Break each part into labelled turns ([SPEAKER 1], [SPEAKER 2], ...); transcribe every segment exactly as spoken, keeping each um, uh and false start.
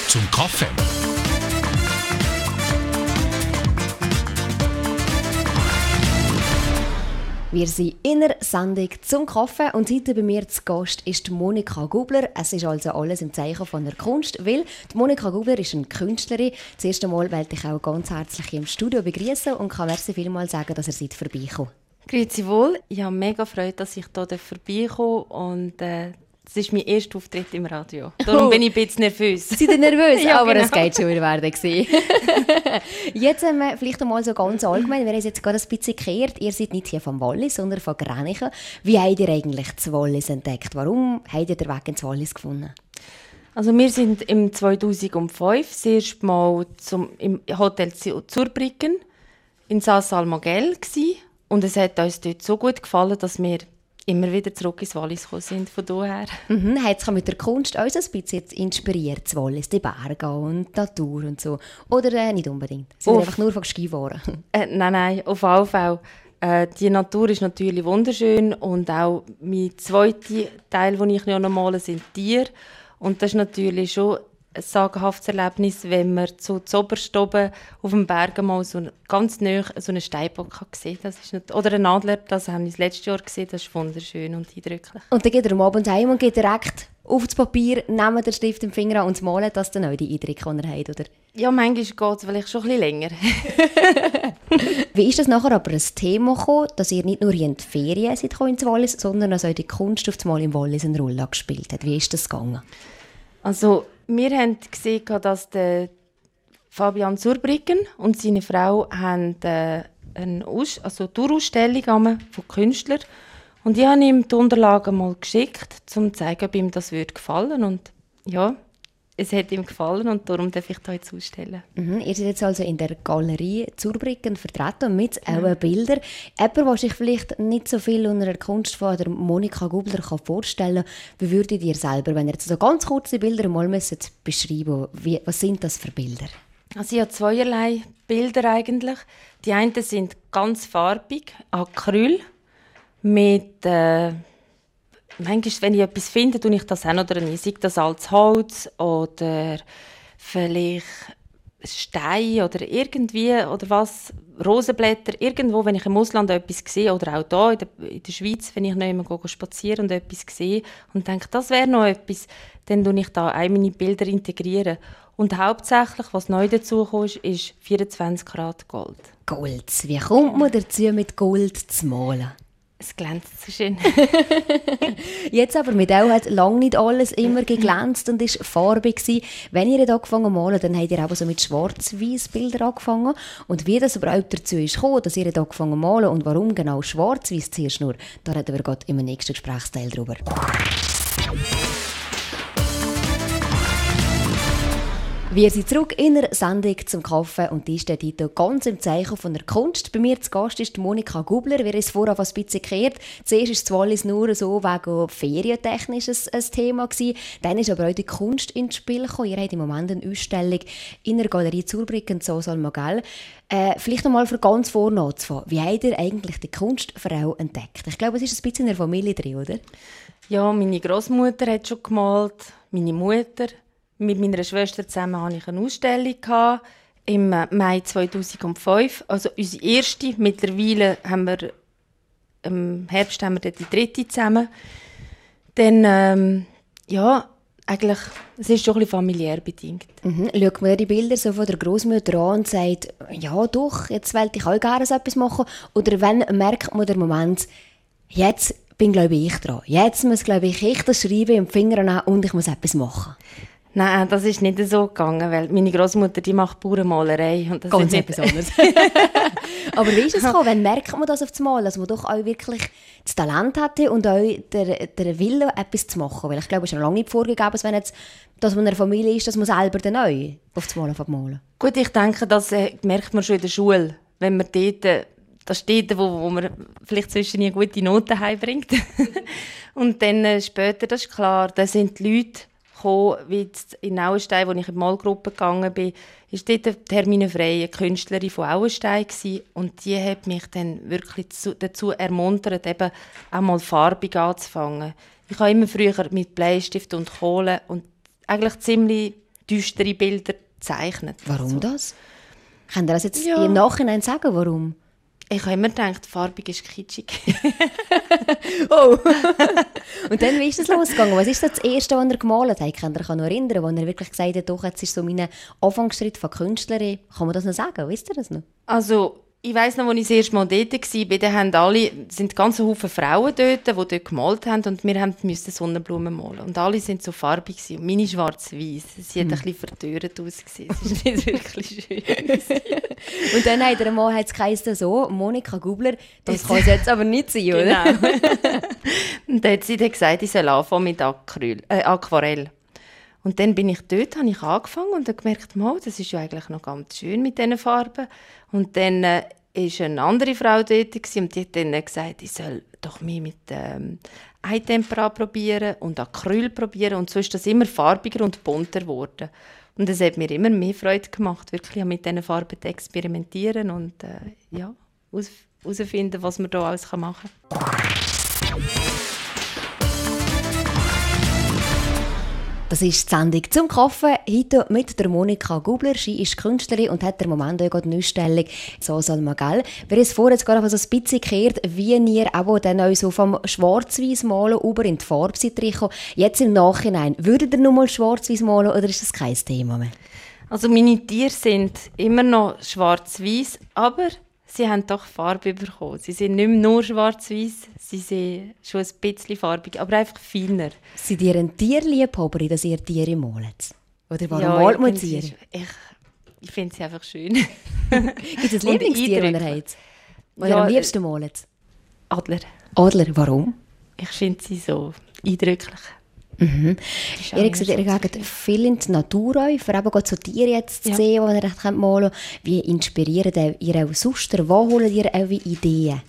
[SPEAKER 1] zum Kaffee.
[SPEAKER 2] Wir sind in der Sendung zum Kaffee und heute bei mir zu Gast ist Monika Gubler. Es ist also alles im Zeichen von der Kunst, weil die Monika Gubler ist eine Künstlerin. Das erste Mal wollte ich auch ganz herzlich im Studio begrüßen und kann merci vielmals sagen, dass ihr seid vorbeikommen.
[SPEAKER 3] Grüezi wohl. Ich habe mega Freude, dass ich hier vorbeikomme und äh, das ist mein erster Auftritt im Radio. Darum
[SPEAKER 2] Oh.
[SPEAKER 3] bin ich ein bisschen nervös.
[SPEAKER 2] Seid ihr nervös?
[SPEAKER 3] Ja,
[SPEAKER 2] aber
[SPEAKER 3] genau.
[SPEAKER 2] es geht schon, wir werden sehen. Jetzt ähm, vielleicht einmal so ganz allgemein, wir haben es jetzt gerade ein bisschen gekehrt. Ihr seid nicht hier vom Wallis, sondern von Gränichen. Wie habt ihr eigentlich das Wallis entdeckt? Warum habt ihr den Weg ins Wallis gefunden?
[SPEAKER 3] Also wir sind im zweitausendfünf das erste Mal zum, im Hotel Zurbriggen in Saas-Almogel gsi und es hat uns dort so gut gefallen, dass wir immer wieder zurück ins Wallis gekommen sind, von daher.
[SPEAKER 2] Mhm, hat sich mit der Kunst uns ein bisschen inspiriert, das Wallis, die Berge und die Natur und so? Oder äh, nicht unbedingt? Sind wir
[SPEAKER 3] Uff.
[SPEAKER 2] einfach nur von Ski gefahren?
[SPEAKER 3] Äh, nein, nein, auf jeden Fall. Äh, die Natur ist natürlich wunderschön und auch mein zweiter Teil, den ich noch male, sind Tiere. Und das ist natürlich schon ein sagenhaftes Erlebnis, wenn man so zuoberst oben auf dem Berg mal so ganz nahe so einen Steinbock gesehen hat. Das ist nicht, oder einen Adler, das haben wir das letzte Jahr gesehen. Das ist wunderschön und eindrücklich.
[SPEAKER 2] Und dann geht er am Abend heim und geht direkt auf das Papier, nehmt den Stift im Finger an und malt das dann auch die Eindrücke, die er hat, oder?
[SPEAKER 3] Ja, manchmal geht es vielleicht schon ein bisschen länger.
[SPEAKER 2] Wie ist das nachher aber ein Thema gekommen, dass ihr nicht nur in die Ferien seid ins Wallis, sondern dass auch die Kunst auf das Mal im Wallis eine Rolle gespielt hat? Wie ist das gegangen?
[SPEAKER 3] Also, wir haben gesehen, dass der Fabian Zurbriggen und seine Frau haben äh, eine Aus- also Tourausstellung haben von Künstlern. Und ich habe ihm die Unterlagen mal geschickt, um zu zeigen, ob ihm das würde gefallen. Und ja, es hat ihm gefallen und darum darf ich da jetzt ausstellen.
[SPEAKER 2] Mhm, ihr seid jetzt also in der Galerie Zurbriggen vertreten mit auch Bildern. Jemand, der sich vielleicht nicht so viel unter der Kunst von der Monika Gubler kann vorstellen kann, wie würdet ihr selber, wenn ihr jetzt so ganz kurze Bilder mal müsstet beschreiben müsst, was sind das für Bilder?
[SPEAKER 3] Also ich habe zweierlei Bilder eigentlich. Die einen sind ganz farbig, Acryl, mit... Äh, manchmal, wenn ich etwas finde, tue ich das auch noch drin. Sei das als Holz oder vielleicht Stein oder irgendwie, oder was, Rosenblätter, irgendwo, wenn ich im Ausland etwas sehe, oder auch hier in der, in der Schweiz, wenn ich noch einmal spazieren und etwas sehe und denke, das wäre noch etwas, dann tue ich da auch meine Bilder integrieren. Und hauptsächlich, was neu dazu kommt, ist vierundzwanzig Karat Gold.
[SPEAKER 2] Gold. Wie kommt man dazu, mit Gold zu malen?
[SPEAKER 3] Es glänzt so schön.
[SPEAKER 2] Jetzt aber mit auch hat lange nicht alles immer geglänzt und ist farbig gewesen. Wenn ihr dann angefangen zu malen, dann habt ihr auch so mit schwarz-weiß Bildern angefangen. Und wie das überhaupt dazu ist gekommen, dass ihr dann angefangen zu malen und warum genau schwarz-weiß zuerst nur, da reden wir gerade im nächsten Gesprächsteil drüber. Wir sind zurück in der Sendung zum Kaffee und die steht heute ganz im Zeichen von der Kunst. Bei mir zu Gast ist Monika Gubler. Wir haben es vorher ein bisschen gekehrt. Zuerst war das Wallis nur so wegen ferientechnisch ein Thema gewesen. Dann ist aber auch die Kunst ins Spiel gekommen. Ihr habt im Moment eine Ausstellung in der Galerie Zurbriggen, Saas-Almogel. Äh, vielleicht einmal von ganz vorne anzufangen. Wie habt ihr eigentlich die Kunstfrau entdeckt? Ich glaube, es ist ein bisschen in der Familie drin, oder?
[SPEAKER 3] Ja, meine Großmutter hat schon gemalt, meine Mutter. Mit meiner Schwester zusammen hatte ich eine Ausstellung im Mai zweitausendfünf. Also unsere erste. Mittlerweile haben wir im Herbst haben wir die dritte zusammen. Dann, ähm, ja, eigentlich, es ist schon ein bisschen familiär bedingt.
[SPEAKER 2] Mhm. Schaut man die Bilder so von der Großmutter an und sagt, ja doch, jetzt will ich auch gerne so etwas machen. Oder wenn merkt man den Moment, jetzt bin glaube ich dran. Jetzt muss glaube ich ich das schreiben und die Finger nehmen und ich muss etwas machen.
[SPEAKER 3] Nein, das ist nicht so gegangen, weil meine Großmutter die macht Bauernmalerei. Und das
[SPEAKER 2] Ganz
[SPEAKER 3] ist
[SPEAKER 2] etwas anderes. Aber wie ist es gekommen? Wann merkt man das auf das Mal, dass man doch auch wirklich das Talent hatte und auch der, der Wille, etwas zu machen? Weil ich glaube, es ist schon lange nicht vorgegeben, wenn jetzt, dass man in einer Familie ist, dass man selber dann auch auf das Mal malen.
[SPEAKER 3] Gut, ich denke, das äh, merkt man schon in der Schule, wenn man dort, äh, das steht, wo, wo man vielleicht zwischen eine gute Noten heimbringt. Und dann äh, später, das ist klar, da sind die Leute gekommen, wie in Auenstein, wo ich in die Malgruppe gegangen bin, ist dort eine Hermine Frey, eine Künstlerin von Auenstein gewesen, und die hat mich dann wirklich zu, dazu ermuntert, eben auch mal farbig anzufangen. Ich habe immer früher mit Bleistift und Kohle und eigentlich ziemlich düstere Bilder zeichnet.
[SPEAKER 2] Warum
[SPEAKER 3] so.
[SPEAKER 2] das? Könnt ihr das jetzt
[SPEAKER 3] Ja.
[SPEAKER 2] im Nachhinein sagen, warum?
[SPEAKER 3] Ich habe immer gedacht, farbig ist kitschig.
[SPEAKER 2] Oh! Und dann, wie ist das losgegangen? Was ist das, das Erste, was ihr gemalt habt? Könnt ihr euch noch erinnern, wo ihr wirklich gesagt habt, doch, jetzt ist so mein Anfangsschritt von Künstlerin. Kann man das noch sagen? Wisst ihr das noch?
[SPEAKER 3] Also, ich weiss noch, als ich das erste Mal dort war, da haben alle, sind ganz Haufen Frauen dort, die dort gemalt haben und wir mussten Sonnenblumen malen. Und alle waren so farbig und meine schwarz-weiß. Sie hat hm. ein bisschen verdörrt ausgesehen. Es war nicht wirklich schön.
[SPEAKER 2] Und dann hat er mal hat's geheißen, so, Monika Gubler, das kann es jetzt aber nicht sein, oder?
[SPEAKER 3] Genau. Und dann hat sie dann gesagt, ich soll anfangen mit Acryl, äh, Aquarell. Und dann bin ich dort, habe ich angefangen und habe gemerkt, oh, das ist ja eigentlich noch ganz schön mit diesen Farben. Und dann war äh, eine andere Frau dort und die hat dann gesagt, ich soll doch mehr mit ähm, Eintempera probieren und Acryl probieren. Und so ist das immer farbiger und bunter geworden. Und es hat mir immer mehr Freude gemacht, wirklich mit diesen Farben zu experimentieren und äh, ja, herausfinden, was man da alles machen kann.
[SPEAKER 2] Das ist die Sendung «Zum Kaffee», heute mit der Monika Gubler. Sie ist Künstlerin und hat im Moment auch eine Ausstellung «So soll man, gell?». Wir haben es vorher jetzt gerade so ein bisschen gehört, wie ihr auch dann auch so vom Schwarz-Weiß malen über in die Farbe seid reingekommen. Jetzt im Nachhinein, würdet ihr noch mal Schwarz-Weiß malen oder ist das kein Thema mehr?
[SPEAKER 3] Also meine Tiere sind immer noch schwarz-weiß, aber sie haben doch Farbe bekommen. Sie sind nicht mehr nur schwarz-weiß, sie sind schon ein bisschen farbig, aber einfach feiner.
[SPEAKER 2] Seid ihr ein Tierliebhaber, dass ihr Tiere malt? Oder warum
[SPEAKER 3] ja,
[SPEAKER 2] malt man Tiere?
[SPEAKER 3] Ich, ich finde sie einfach schön.
[SPEAKER 2] Gibt es ein Lieblingstier, das ihr habt? Oder
[SPEAKER 3] ja,
[SPEAKER 2] am liebsten malt?
[SPEAKER 3] Adler.
[SPEAKER 2] Adler, warum?
[SPEAKER 3] Ich finde sie so eindrücklich.
[SPEAKER 2] Mhm. Ihr habt gesagt, ihr geht viel in die Natur rein, für eben so Tiere jetzt zu ja. sehen, die ihr malen könnt. Wie inspiriert ihr auch sonst? Wo holt ihr eure Ideen?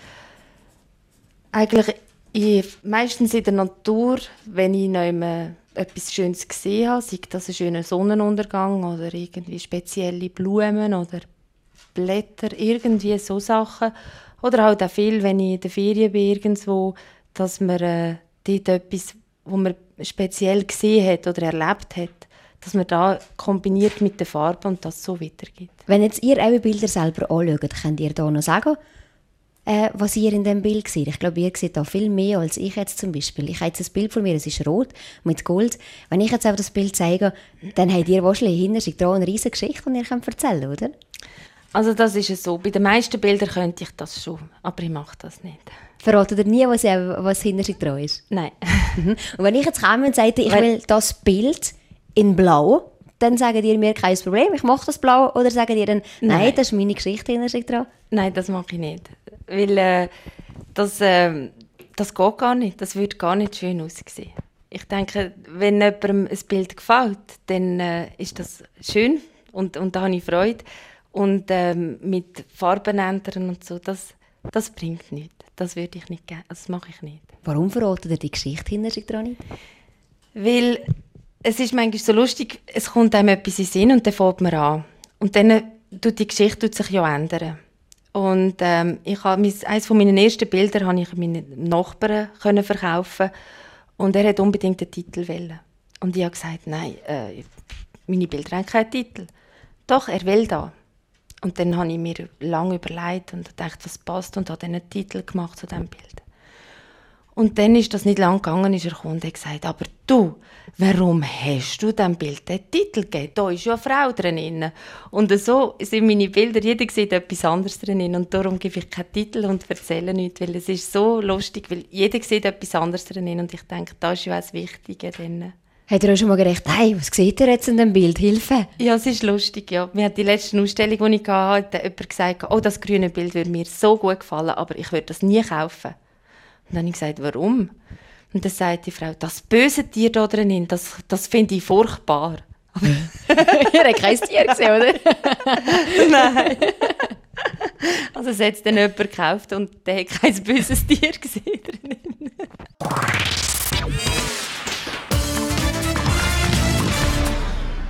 [SPEAKER 3] Eigentlich ich, meistens in der Natur, wenn ich noch immer etwas Schönes gesehen habe, sei das ein schöner Sonnenuntergang oder irgendwie spezielle Blumen oder Blätter, irgendwie so Sachen. Oder halt auch viel, wenn ich in der Ferien bin irgendwo, dass man äh, dort etwas, was man speziell gesehen hat oder erlebt hat, dass man da kombiniert mit der Farbe und das so weitergibt.
[SPEAKER 2] Wenn jetzt ihr eure Bilder selber anschaut, könnt ihr da noch sagen, äh, was ihr in diesem Bild seht? Ich glaube, ihr seht da viel mehr als ich jetzt zum Beispiel. Ich habe jetzt ein Bild von mir, es ist rot mit Gold. Wenn ich jetzt einfach das Bild zeige, dann habt ihr wahrscheinlich hinter sich dran eine riesige Geschichte, die ihr könnt erzählen könnt, oder?
[SPEAKER 3] Also das ist es so. Bei den meisten Bildern könnte ich das schon, aber ich mache das nicht.
[SPEAKER 2] Verratet ihr nie, was, was hinter sich dran ist?
[SPEAKER 3] Nein.
[SPEAKER 2] Und wenn ich jetzt komme und sage, ich will das Bild in Blau, dann sagt ihr mir, kein Problem, ich mache das Blau. Oder sagt ihr dann, nein, nein, das ist meine Geschichte hinter sich dran?
[SPEAKER 3] Nein, das mache ich nicht. Weil äh, das, äh, das geht gar nicht. Das würde gar nicht schön aussehen. Ich denke, wenn jemandem ein Bild gefällt, dann äh, ist das schön und, und da habe ich Freude. Und ähm, mit Farben ändern und so, das, das bringt nichts. Das würde ich nicht gerne, das mache ich nicht.
[SPEAKER 2] Warum verratet ihr die Geschichte hinter sich dran nicht?
[SPEAKER 3] Weil es ist manchmal so lustig, es kommt einem etwas in den Sinn und dann fängt man an. Und dann tut die Geschichte tut sich ja ändern. Und ähm, ich habe mein, eines von meinen ersten Bilder habe ich meinen Nachbarn können verkaufen und er hat unbedingt einen Titel wollen. Und ich habe gesagt, nein, äh, meine Bilder haben keinen Titel. Doch, er will da. Und dann habe ich mir lange überlegt und dachte, was passt und habe dann einen Titel gemacht zu diesem Bild. Und dann ist das nicht lang gegangen, ist er gekommen und hat gesagt, aber du, warum hast du diesem Bild den Titel gegeben? Da ist ja eine Frau drin. Und so sind meine Bilder, jeder sieht etwas anderes drin. Und darum gebe ich keinen Titel und erzähle nichts, weil es ist so lustig, weil jeder sieht etwas anderes drin. Und ich denke, das ist ja auch das Wichtige drin.
[SPEAKER 2] Hat er auch schon mal gedacht, hey, was seht ihr jetzt in dem Bild? Hilfe!
[SPEAKER 3] Ja, es ist lustig, ja. Mir hat die letzte Ausstellung, die ich hatte, hat jemand gesagt, oh, das grüne Bild würde mir so gut gefallen, aber ich würde das nie kaufen. Und dann habe ich gesagt, warum? Und dann sagt die Frau, das böse Tier da drin, das, das finde ich furchtbar.
[SPEAKER 2] Ihr habt kein Tier gesehen, oder?
[SPEAKER 3] Nein. Also es hat dann jemand gekauft und der hat kein böses Tier gesehen drin.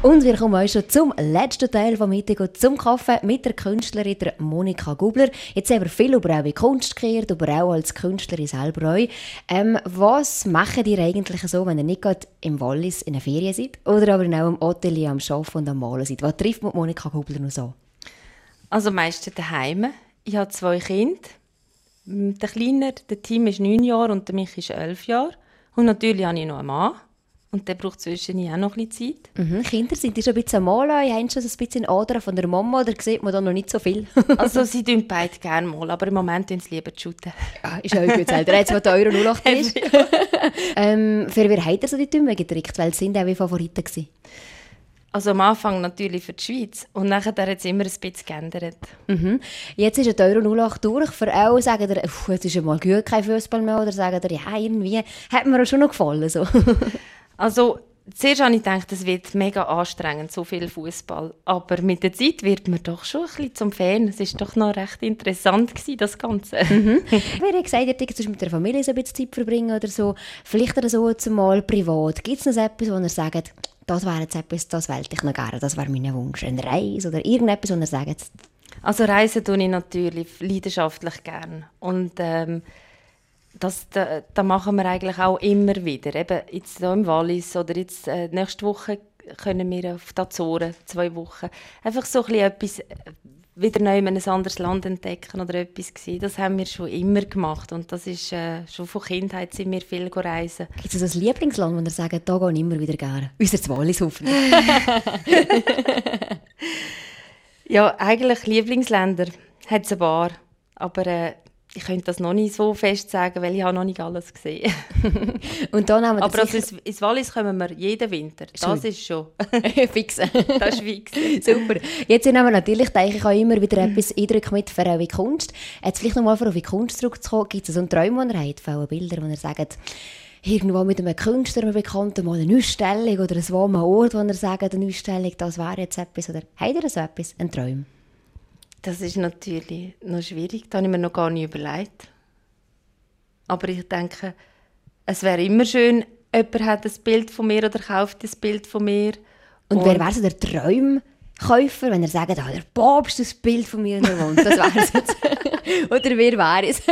[SPEAKER 2] Und wir kommen auch schon zum letzten Teil vom Mittag, zum Kaffee mit der Künstlerin der Monika Gubler. Jetzt haben wir viel über eure Kunst gehört, aber auch als Künstlerin selber auch. Ähm, was macht ihr eigentlich so, wenn ihr nicht gerade im Wallis in der Ferien seid oder aber auch im Atelier am Arbeiten und am Malen seid? Was trifft man Monika Gubler noch so?
[SPEAKER 3] Also meistens daheim. Ich habe zwei Kinder. Der Kleine, der Tim ist neun Jahre und der Mich ist elf Jahre. Und natürlich habe ich noch einen Mann. Und der braucht zwischendurch auch noch ein bisschen Zeit.
[SPEAKER 2] Mhm. Kinder, sind die schon ein bisschen am Malen? Haben schon ein bisschen Ader von der Mama oder sieht man da noch nicht so viel?
[SPEAKER 3] Also sie tun beide gerne malen, aber im Moment tun sie lieber shooten.
[SPEAKER 2] Ja, ist auch gut. Jetzt, was der Euro null acht ist. ähm, für wen habt ihr so die Däume gedrückt? Weil es sind auch wie Favoriten gewesen.
[SPEAKER 3] Also am Anfang natürlich für die Schweiz und nachher hat es immer ein bisschen geändert.
[SPEAKER 2] Mhm. Jetzt ist der Euro null acht durch. Für alle sagen ihr, es ist ja mal gut, kein Fußball mehr. Oder sagen ihr, ja, irgendwie hat mir auch schon noch gefallen. So.
[SPEAKER 3] Also zuerst habe ich gedacht, es wird mega anstrengend, so viel Fußball. Aber mit der Zeit wird man doch schon ein bisschen zum Fan. Es war doch noch recht interessant gewesen, das Ganze.
[SPEAKER 2] Mhm. Wie ihr gesagt habt, ihr mit der Familie so ein bisschen Zeit verbringen oder so. Vielleicht oder so zumal privat. Gibt es noch etwas, wo ihr sagt, das wäre jetzt etwas, das wollte ich noch gerne, das wäre mein Wunsch. Eine Reise oder irgendetwas, wo ihr sagt?
[SPEAKER 3] Also reisen tue ich natürlich leidenschaftlich gerne. Und ähm, das, da, da machen wir eigentlich auch immer wieder. Eben jetzt hier im Wallis oder jetzt äh, nächste Woche können wir auf die Azoren, zwei Wochen. Einfach so ein bisschen etwas, äh, wieder neu in ein anderes Land entdecken oder etwas gewesen. Das haben wir schon immer gemacht und das ist äh, schon von Kindheit sind wir viel reisen.
[SPEAKER 2] Gibt es also ein Lieblingsland, wo ihr sagt, da gehe ich immer wieder gerne? Unser Wallis hoffentlich.
[SPEAKER 3] Ja, eigentlich Lieblingsländer hat es ein paar, aber äh, ich könnte das noch nicht so fest sagen, weil ich habe noch nicht alles gesehen.
[SPEAKER 2] Und dann haben wir
[SPEAKER 3] aber also ins, ins Wallis kommen wir jeden Winter. Das ist schon
[SPEAKER 2] fix.
[SPEAKER 3] Das ist fix.
[SPEAKER 2] Super. Jetzt haben wir natürlich, denke ich, auch immer wieder etwas Eindrücke mit für eure Kunst. Jetzt vielleicht noch mal auf eure Kunst zurückzukommen. Gibt es so einen Traum, den ihr habt, von Bilder, wo ihr sagt, irgendwo mit einem Künstler, einem Bekannten, mal eine Ausstellung oder ein warmer Ort, wo ihr sagt, eine Ausstellung, das wäre jetzt etwas. Oder habt ihr so etwas, einen Traum?
[SPEAKER 3] Das ist natürlich noch schwierig, das habe ich mir noch gar nicht überlegt. Aber ich denke, es wäre immer schön, jemand hat ein Bild von mir oder kauft ein Bild von mir.
[SPEAKER 2] Und, Und wer wäre so der Traumkäufer, wenn er sagt, ah, der Papst das Bild von mir in der Wand, das wäre es jetzt. Oder wer wäre es?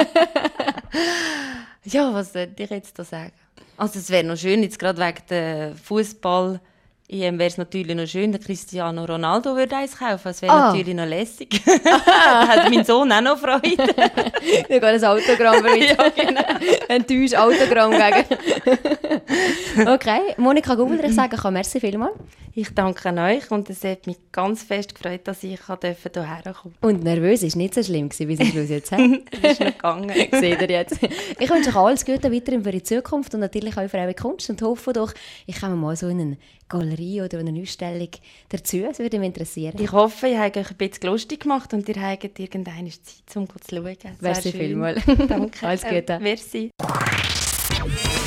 [SPEAKER 3] Ja, was soll ich jetzt da sagen? Also es wäre noch schön, jetzt gerade wegen der Fußball. wäre es natürlich noch schön, der Cristiano Ronaldo würde eins kaufen. Das wäre ah. natürlich noch lässig. Hat mein Sohn auch noch Freude.
[SPEAKER 2] Ich gehe ein Autogramm mit. Ja, genau. Ein täusch Autogramm gegen. Okay, Monika Gubler, ich sage auch merci vielmals.
[SPEAKER 3] Ich danke euch und es hat mich ganz fest gefreut, dass ich hierher kommen.
[SPEAKER 2] Und nervös war nicht so schlimm, wie es am Schluss jetzt hat.
[SPEAKER 3] Das ist noch gegangen.
[SPEAKER 2] Seht ihr jetzt. Ich wünsche euch alles Gute weiterhin für die Zukunft und natürlich auch für eure Kunst und hoffe doch, ich komme mal so in eine Galerie oder eine Ausstellung dazu. Das würde mich interessieren.
[SPEAKER 3] Ich hoffe, ihr habt euch ein bisschen lustig gemacht und ihr habt irgendeine Zeit, um zu schauen.
[SPEAKER 2] Merci vielmals.
[SPEAKER 3] Danke.
[SPEAKER 2] Alles Gute.
[SPEAKER 3] Äh, merci.